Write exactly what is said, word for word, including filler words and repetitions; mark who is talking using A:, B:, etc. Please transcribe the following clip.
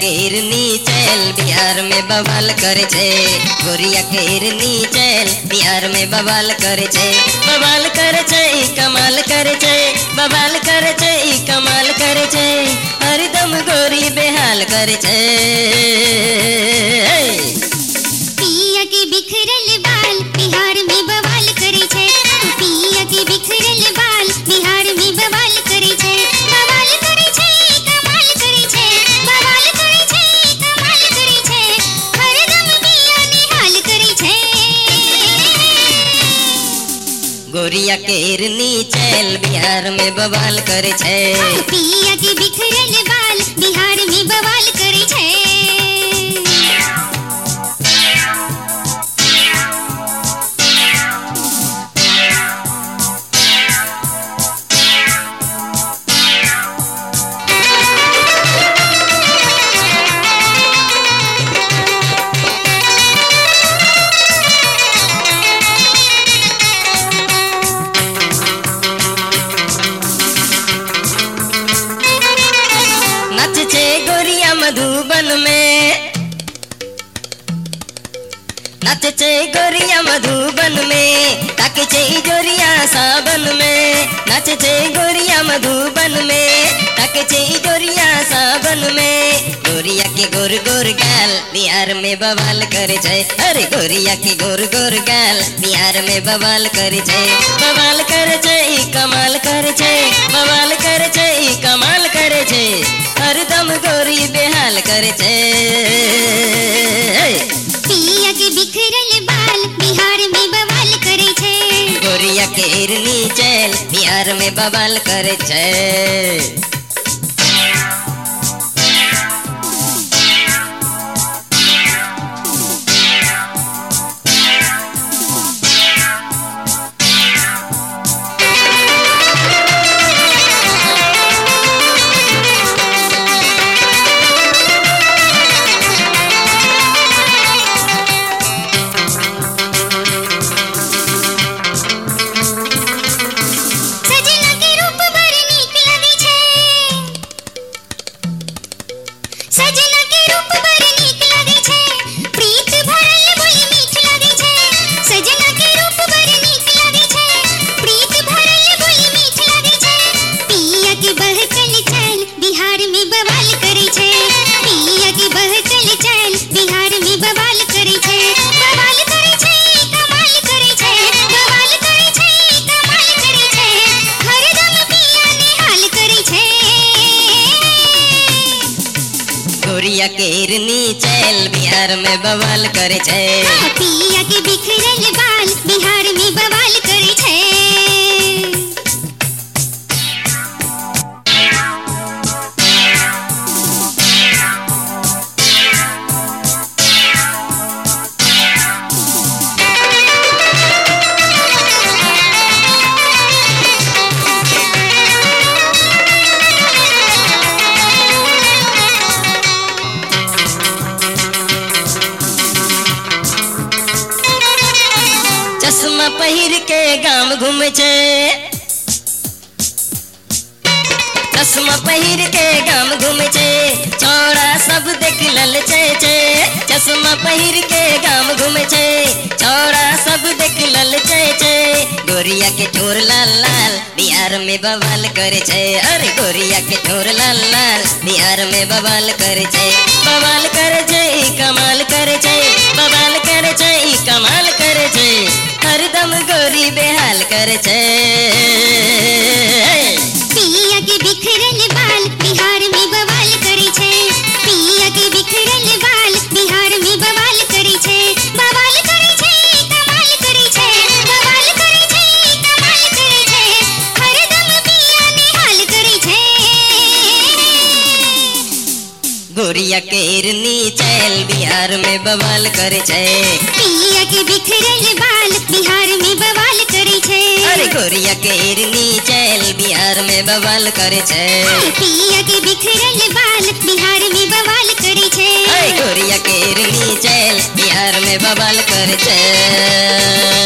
A: के हिरनी चैल बिहार में बवाल करे छे। गोरिया के हिरनी चैल बिहार में बवाल करे छे। बवाल करे छे कमाल करे छे। बवाल करे छे कमाल करे छे। हरदम गोरी बेहाल करे छे।
B: पिया के बिखरल बाल बिहार में बवाल करे छे। पिया के बिखरल बाल बिहार में बवाल करे छे। बवाल करे छे कमाल करे छे। बवाल करे छे कमाल करे छे। हरदम पिया निहाल करे छे।
A: गोरिया के हिरनी चैल बिहार में बवाल करे छे।
B: पिया के बिखरल बाल बिहार में बवाल करे छे।
A: नाच छे गोरिया मधुबन में। नाच छे गोरिया मधुबन में। ताक छे जोरिया सावन में। नाच छे गोरिया मधुबन में। ताक छे जोरिया सावन में। गोरिया के गोर गोर गाल बिहार में बवाल करे छे। अरे गोरिया के गोर गोर गाल बिहार में बवाल करे छे। बवाल करे छे कमाल करे छे। बवाल करे छे कमाल करे छे। हरदम गोरी बेहाल करे छे।
B: पिया के बिखरल बाल बिहार में बवाल करे छे।
A: गोरिया के हिरनी चैल बिहार में बवाल करे छे।
B: सजना के रूप बड़ नीक लगे छे। सजना के रूप बड़ नीक लगे छे। प्रीत भरल बोली मीठ लगे छे। सजना के रूप बड़ नीक लगे छे। प्रीत भरल बोली मीठ लगे छे। पिया के बहकल चैल बिहार में बवाल करे छे। पिया के बहकल चैल बिहार में बवाल करे छे। बवाल करे छे कमाल करे छे। बवाल करे छे कमाल करे छे। हरदम पिया निहाल करे छे।
A: गोरिया के हिरनी चैल बिहार में बवाल करे छे।
B: पिया के बिखरल बाल बिहार में बवाल करे छे।
A: चश्मा पहिर के गाम घूमे छे। चश्मा पहिर के गाम घूमे छे। छोड़ा सब देख लल छे छे। चश्मा पहिर के गाम घूमे छे। छोड़ा सब देख लल छे छे। गोरिया के ठोर लाल लाल बिहार में बवाल करे छे। अरे गोरिया के ठोर लाल लाल बिहार में बवाल करे छे। बवाल करे छे कमाल करे छे। बवाल करे छे कमाल करे छे। हरदम गोरी बेहाल करे छे।
B: पिया के बिखरल बाल बिहार में बवाल करे छे। पिया के बिखरल बाल बिहार में बवाल करे छे। बवाल करे छे कमाल करे छे। बवाल करे छे कमाल करे छे। हरदम पिया निहाल करे छे।
A: गोरिया के हिरनी चैल बिहार में बवाल करे छे।
B: पिया के बिखरल बाल बिहार में बवाल करे छे।
A: अरे गोरिया के हिरनी चैल बिहार में बवाल करे छे।
B: पिया के बिखरल बाल बिहार में बवाल करे छे।
A: अरे गोरिया के हिरनी चैल बिहार में बवाल करे छे।